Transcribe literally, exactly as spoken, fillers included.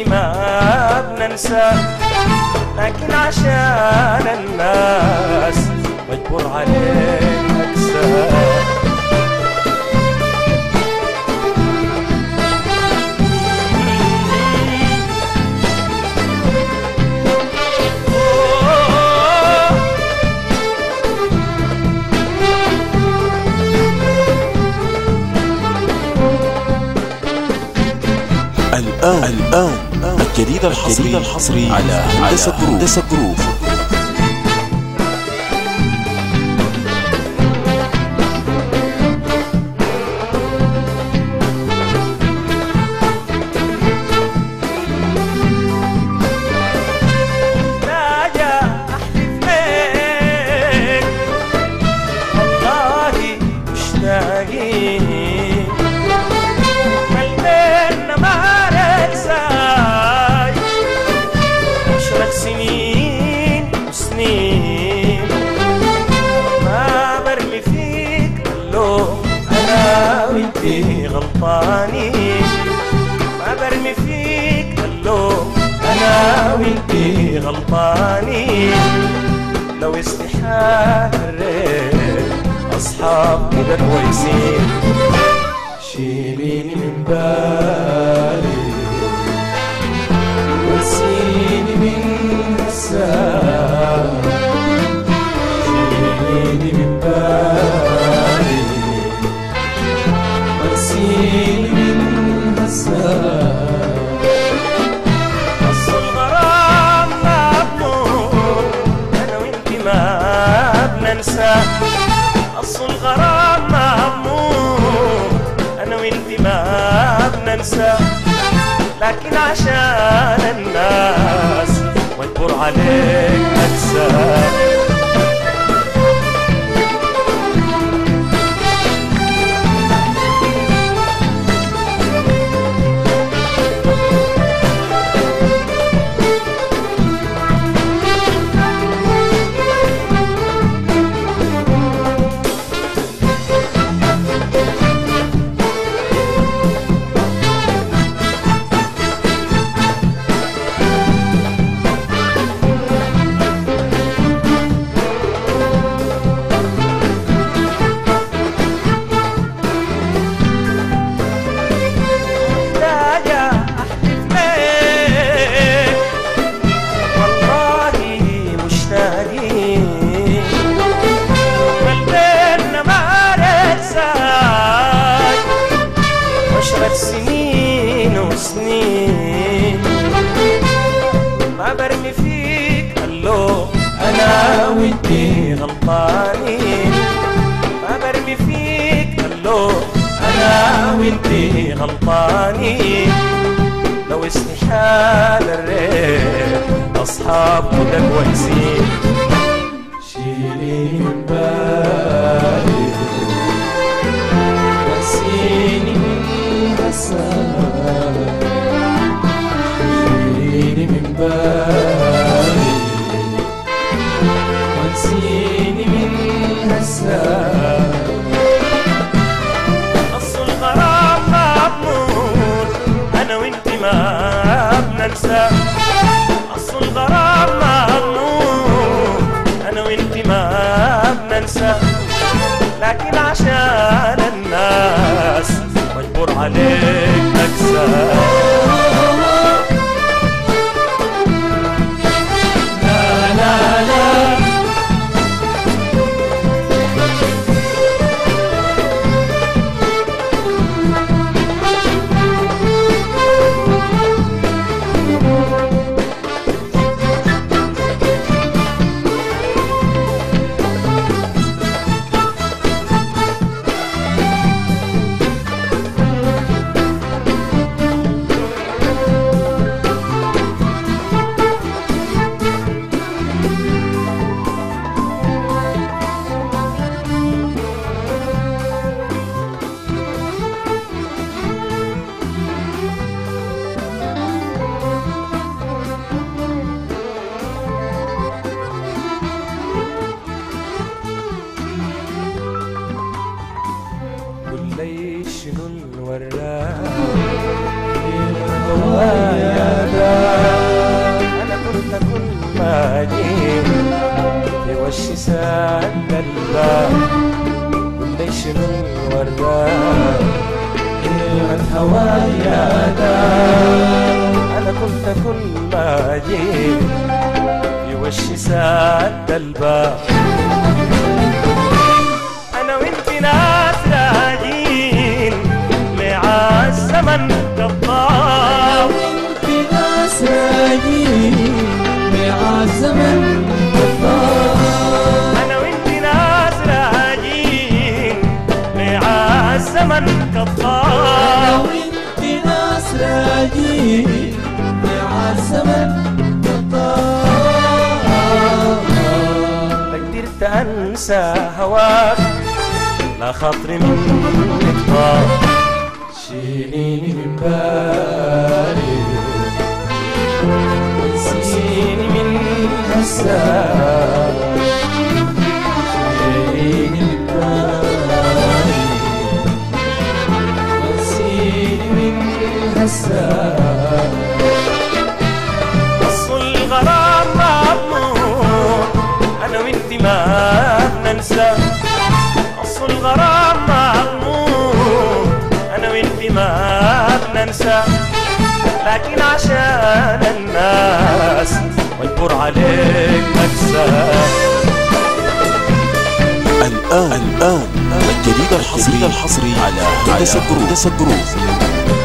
وانت ما بننسى، لكن عشان الناس مجبور عليك أكسى. الآن الآن الجديد الحصري الحصري على هندسة جروب. سنين وسنين ما برمي فيك اللوم، أنا وانتي غلطانين. ما برمي فيك اللوم، أنا وانتي غلطانين. لو استحال الريت أصحاب كده كويسين، شيليني من بالي ونسيني من هالساعة، شيليني من بالي ونسيني من هالساعة. أصل الغرام ما بموت، أنا وإنتي ما بننسى. أصل الغرام ما بموت، أنا وإنتي ما بننسى، لكن عشان الناس مجبور عليك أكسى. سنين وسنين ما برمي فيك اللوم، أنا وانتي غلطانين. ما برمي فيك اللوم، أنا وانتي غلطانين. لو استحال الريت أصحاب كده كويسين، شيليني من بالي ونسيني من هالساعة، شيليني من بالي ونسيني من هالساعة. أصل الغرام ما بموت، أنا وإنتي ما بننسى. أصل الغرام ما بموت، أنا وإنتي ما بننسى، لكن عشان الناس مجبور عليك أكسى. لا لا لا وش سد الباب قولي شنو الوردان الهوى يا دار أنا كنت كل ما جيت في وش سد الباب أنا وإنت ناس راجين مع الزمن قطاع وإنت ناس راجين مع الزمن قطاع أنا وإنت ناس راجين مع الزمن قطاع وإنت ناس راجين مع الزمن قطاع لا قدرت أنسى هواك لا خاطري منك طار شيليني من بالي نسيني من هالساعة شيليني من بالي نسيني من هالساعة أصل الغرام مضمون أنا وإنت ما بننسى أصل الغرام مضمون أنا وإنت ما بننسى لكن عشان الناس مجبور عليك أكسى الآن الآن الجديد الحصري الحصري على هندسة جروب.